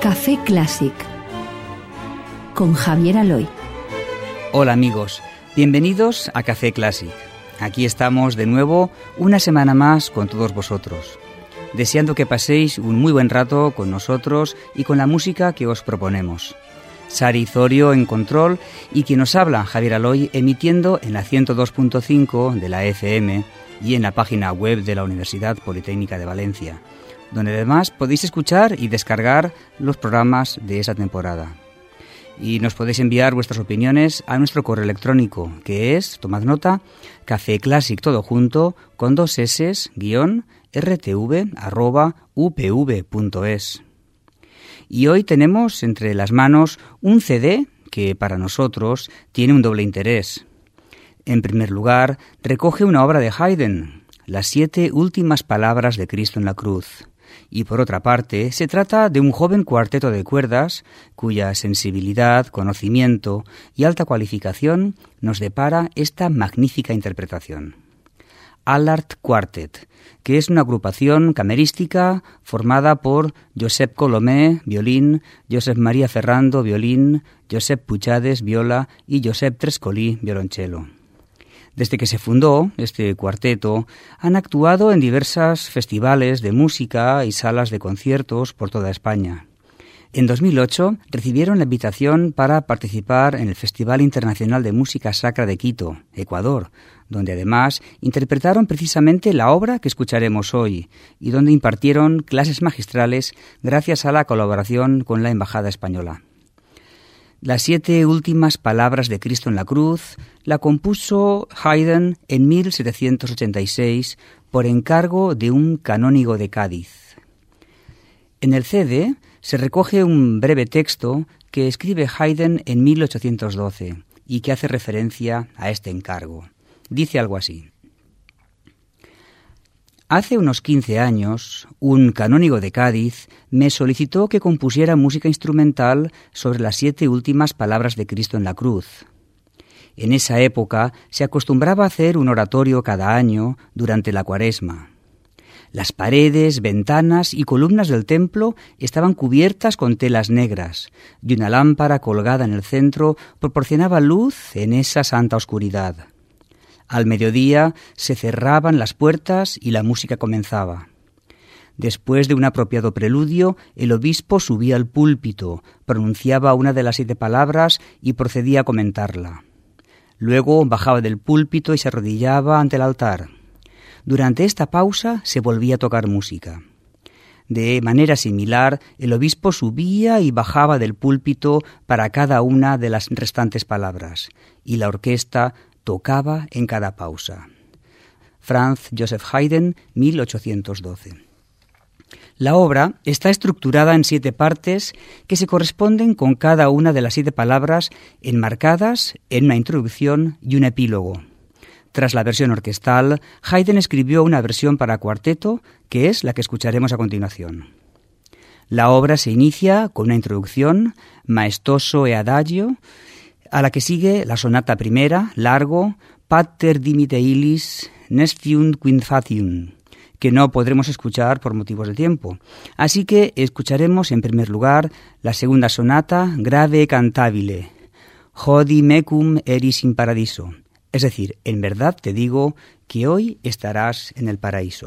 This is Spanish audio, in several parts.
Café Clásic con Javier Aloy. Hola amigos, bienvenidos a Café Clásic. Aquí estamos de nuevo una semana más con todos vosotros, deseando que paséis un muy buen rato con nosotros y con la música que os proponemos. Sari Zorio en control y quien nos habla, Javier Aloy, emitiendo en la 102.5 de la FM y en la página web de la Universidad Politécnica de Valencia, donde además podéis escuchar y descargar los programas de esa temporada. Y nos podéis enviar vuestras opiniones a nuestro correo electrónico, que es, tomad nota, cafeclassic todo junto, con 2 s, @upv.es. Y hoy tenemos entre las manos un CD que para nosotros tiene un doble interés. En primer lugar, recoge una obra de Haydn, Las 7 últimas palabras de Cristo en la cruz. Y por otra parte, se trata de un joven cuarteto de cuerdas cuya sensibilidad, conocimiento y alta cualificación nos depara esta magnífica interpretación. Allard Quartet, que es una agrupación camerística formada por Josep Colomé, violín, Josep María Ferrando, violín, Josep Puchades, viola y Josep Trescolí, violonchelo. Desde que se fundó este cuarteto, han actuado en diversos festivales de música y salas de conciertos por toda España. En 2008 recibieron la invitación para participar en el Festival Internacional de Música Sacra de Quito, Ecuador, donde además interpretaron precisamente la obra que escucharemos hoy y donde impartieron clases magistrales gracias a la colaboración con la Embajada Española. Las 7 últimas palabras de Cristo en la cruz la compuso Haydn en 1786 por encargo de un canónigo de Cádiz. En el CD se recoge un breve texto que escribe Haydn en 1812 y que hace referencia a este encargo. Dice algo así: Hace unos 15 años, un canónigo de Cádiz me solicitó que compusiera música instrumental sobre las 7 últimas palabras de Cristo en la cruz. En esa época se acostumbraba a hacer un oratorio cada año durante la Cuaresma. Las paredes, ventanas y columnas del templo estaban cubiertas con telas negras y una lámpara colgada en el centro proporcionaba luz en esa santa oscuridad. Al mediodía se cerraban las puertas y la música comenzaba. Después de un apropiado preludio, el obispo subía al púlpito, pronunciaba una de las 7 palabras y procedía a comentarla. Luego bajaba del púlpito y se arrodillaba ante el altar. Durante esta pausa se volvía a tocar música. De manera similar, el obispo subía y bajaba del púlpito para cada una de las restantes palabras, y la orquesta tocaba en cada pausa. Franz Joseph Haydn, 1812. La obra está estructurada en 7 partes que se corresponden con cada una de las 7 palabras enmarcadas en una introducción y un epílogo. Tras la versión orquestal, Haydn escribió una versión para cuarteto, que es la que escucharemos a continuación. La obra se inicia con una introducción, maestoso e adagio, a la que sigue la sonata primera, largo, Pater dimite illis, nesciunt quinfatium, que no podremos escuchar por motivos de tiempo. Así que escucharemos en primer lugar la segunda sonata, grave cantabile, Hodi mecum eris in paradiso, es decir, en verdad te digo que hoy estarás en el paraíso.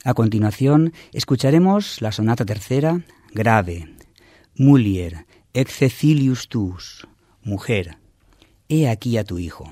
A continuación, escucharemos la sonata tercera, grave, Mulier, ecce filius tuus, mujer, he aquí a tu hijo.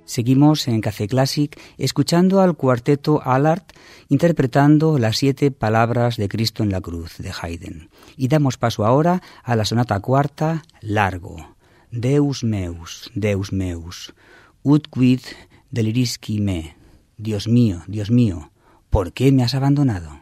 Seguimos en Café Classic escuchando al cuarteto Allard interpretando las 7 palabras de Cristo en la cruz de Haydn. Y damos paso ahora a la sonata cuarta, Largo. Deus meus, ut quid delirisci me. Dios mío, ¿por qué me has abandonado?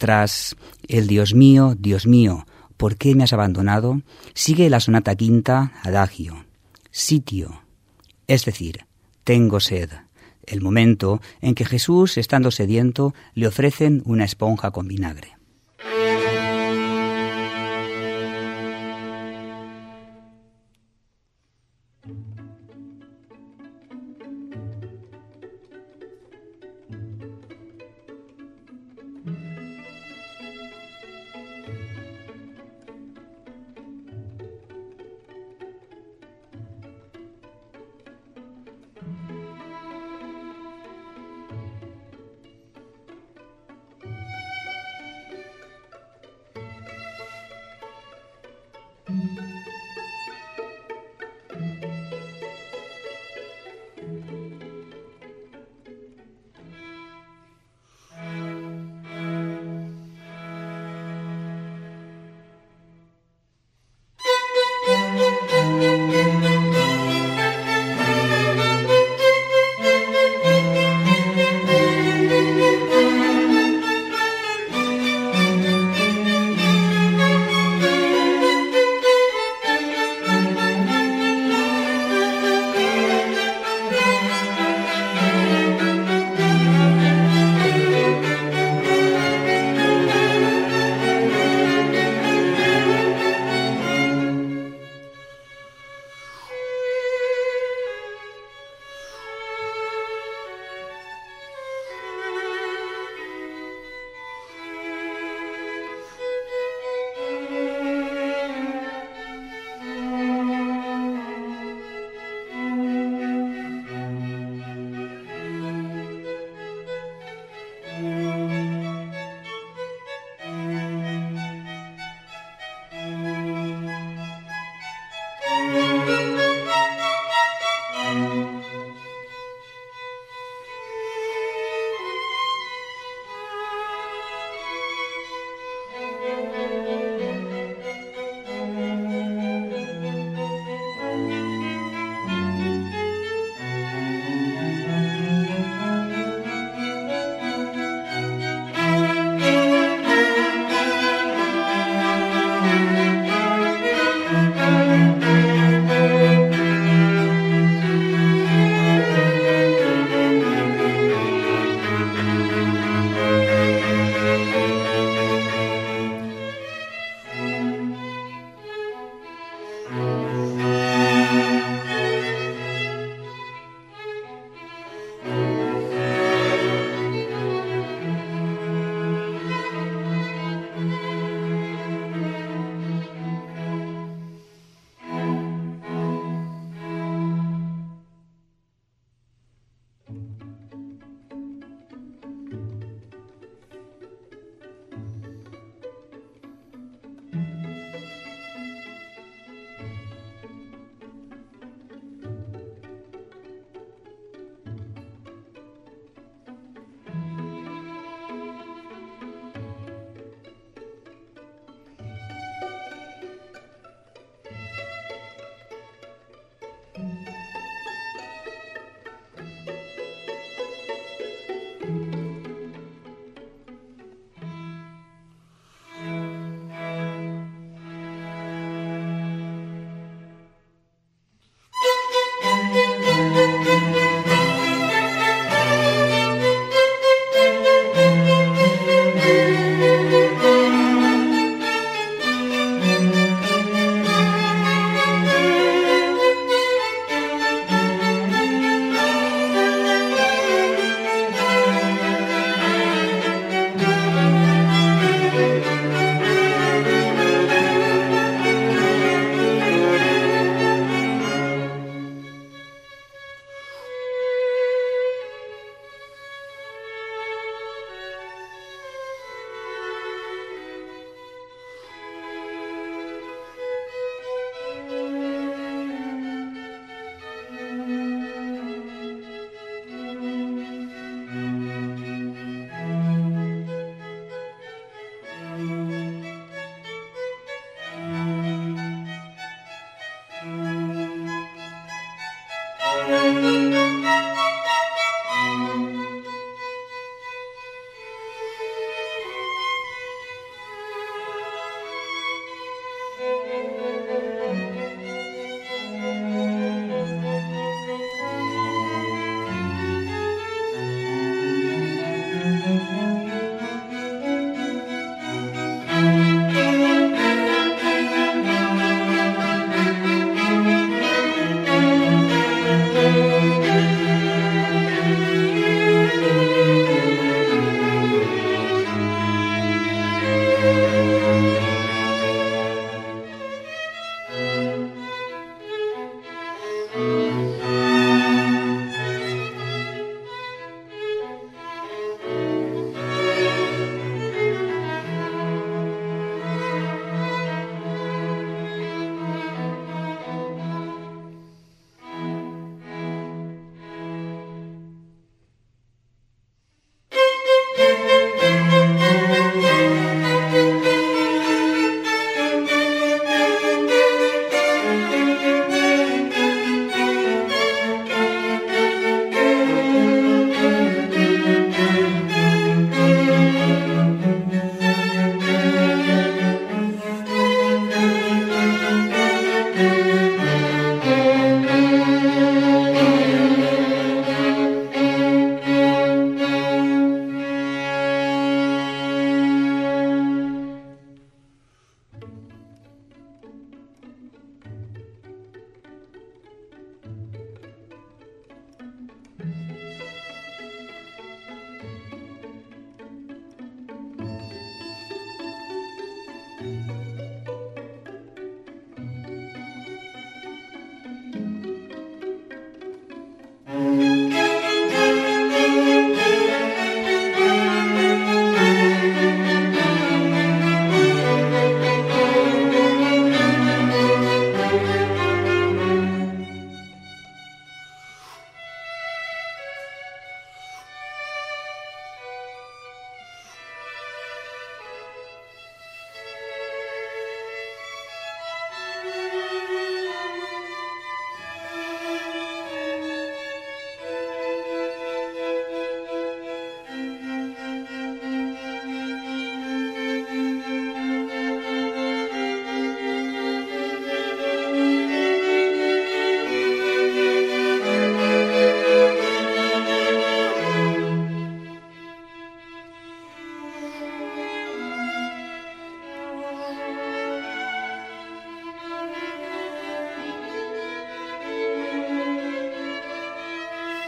Tras el Dios mío, ¿por qué me has abandonado?, sigue la sonata quinta, adagio, sitio, es decir, tengo sed, el momento en que Jesús, estando sediento, le ofrecen una esponja con vinagre.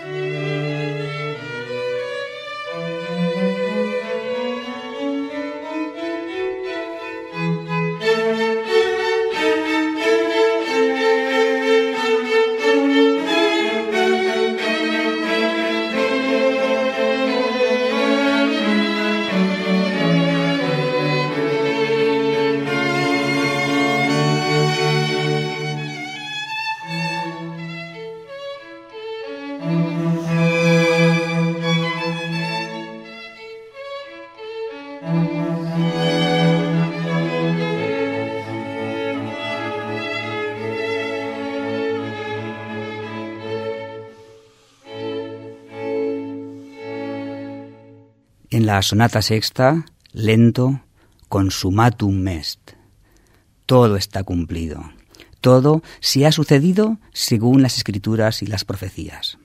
En la sonata sexta, lento, consummatum est. Todo está cumplido. Todo se ha sucedido según las Escrituras y las profecías.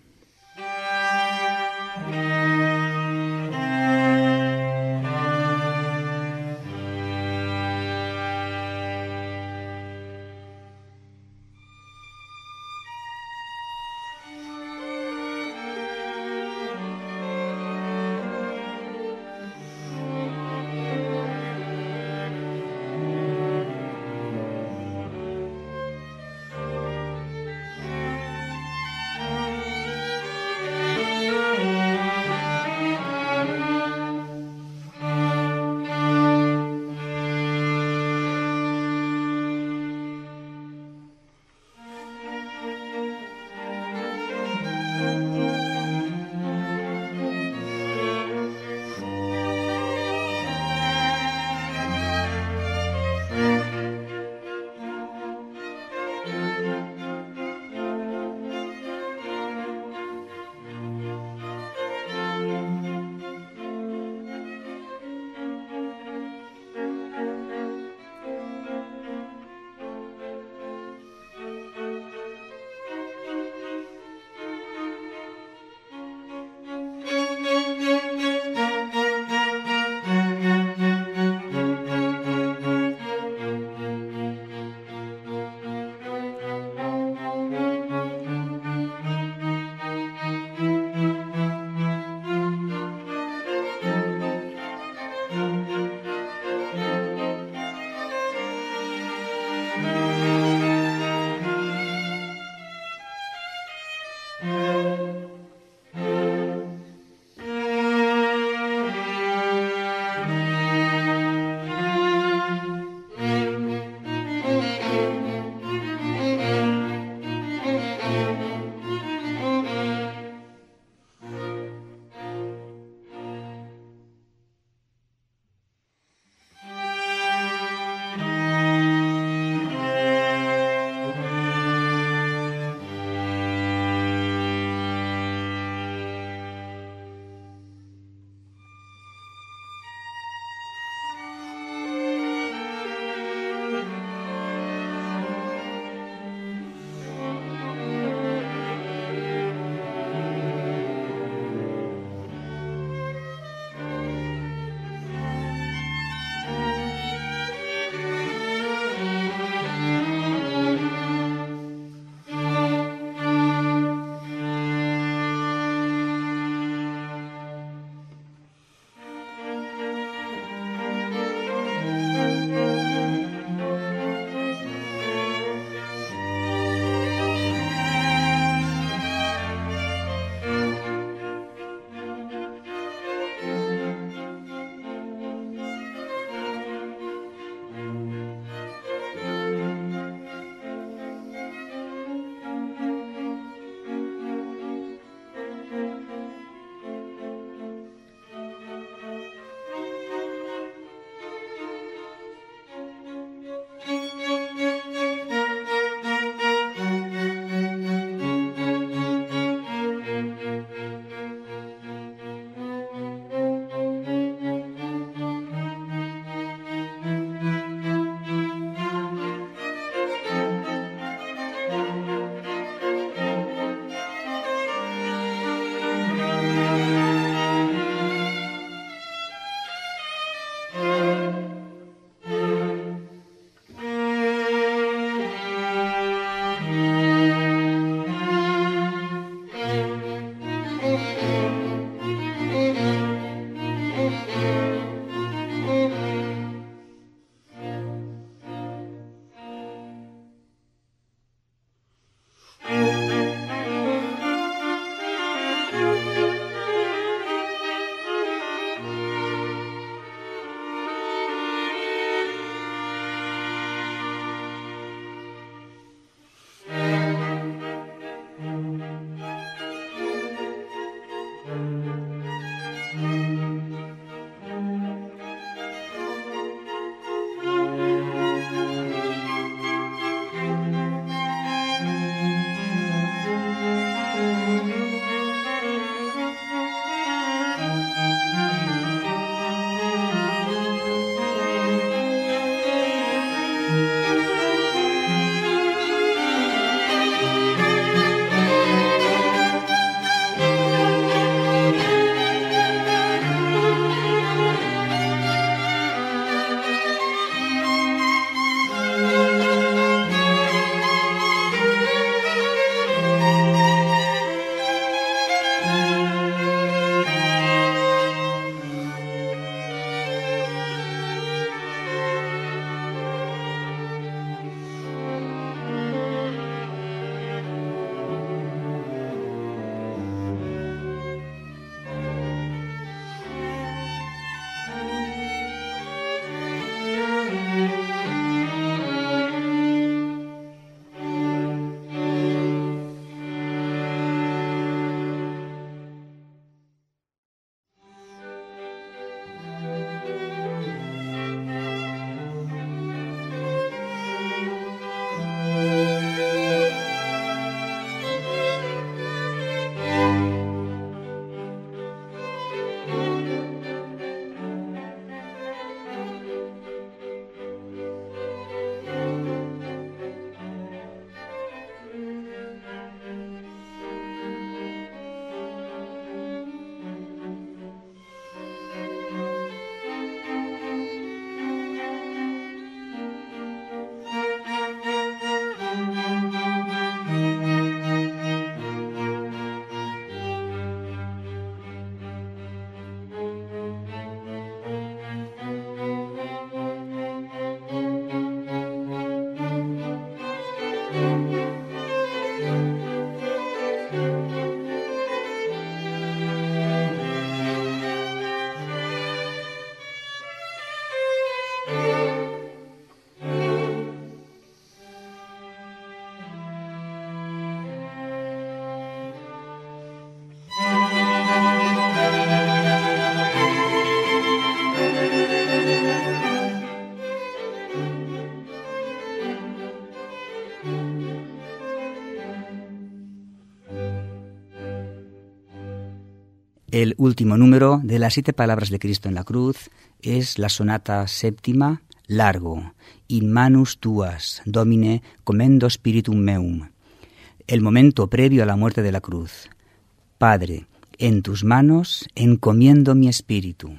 El último número de las 7 palabras de Cristo en la cruz es la sonata séptima, Largo, In manus tuas, Domine, commendo spiritum meum. El momento previo a la muerte de la cruz. Padre, en tus manos encomiendo mi espíritu.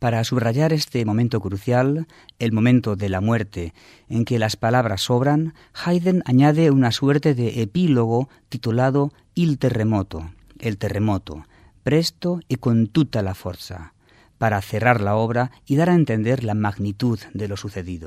Para subrayar este momento crucial, el momento de la muerte, en que las palabras sobran, Haydn añade una suerte de epílogo titulado Il terremoto, el terremoto, presto y con tutta la forza, para cerrar la obra y dar a entender la magnitud de lo sucedido.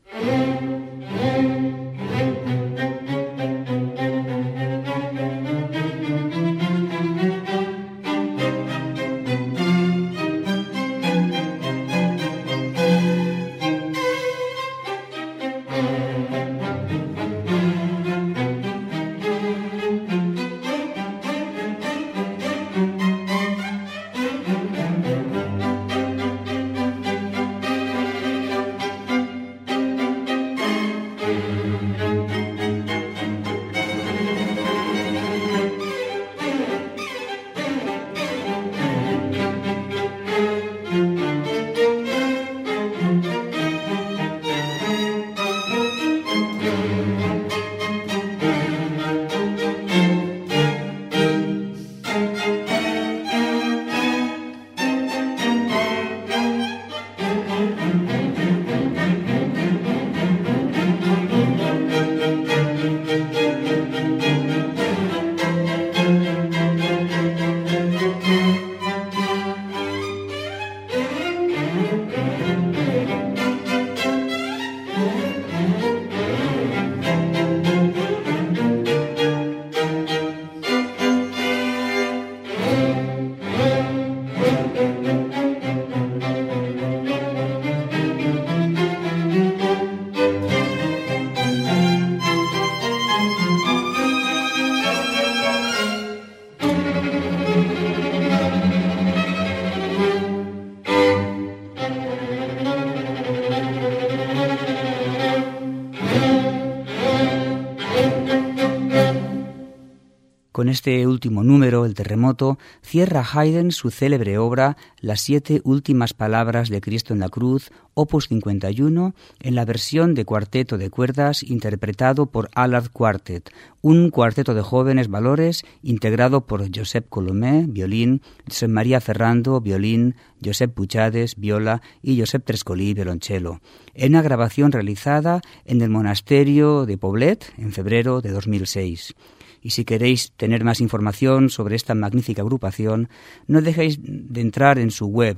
Con este último número, El terremoto, cierra Haydn su célebre obra Las 7 últimas palabras de Cristo en la cruz, opus 51, en la versión de cuarteto de cuerdas interpretado por Allard Quartet, un cuarteto de jóvenes valores integrado por Josep Colomer, violín, Josep María Ferrando, violín, Josep Puchades, viola y Josep Trescolí, violonchelo, en una grabación realizada en el monasterio de Poblet en febrero de 2006. Y si queréis tener más información sobre esta magnífica agrupación, no dejéis de entrar en su web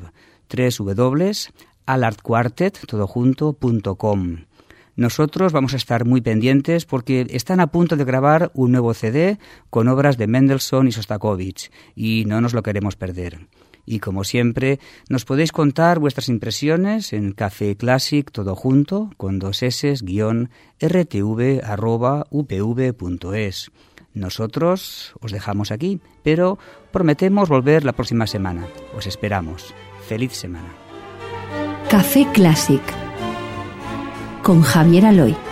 www.allardquartet.com. Nosotros vamos a estar muy pendientes porque están a punto de grabar un nuevo CD con obras de Mendelssohn y Sostakovich y no nos lo queremos perder. Y como siempre, nos podéis contar vuestras impresiones en Café Classic, todo junto, con 2 s, /rtv@upv.es. Nosotros os dejamos aquí, pero prometemos volver la próxima semana. Os esperamos. ¡Feliz semana! Café Classic con Javier Aloy.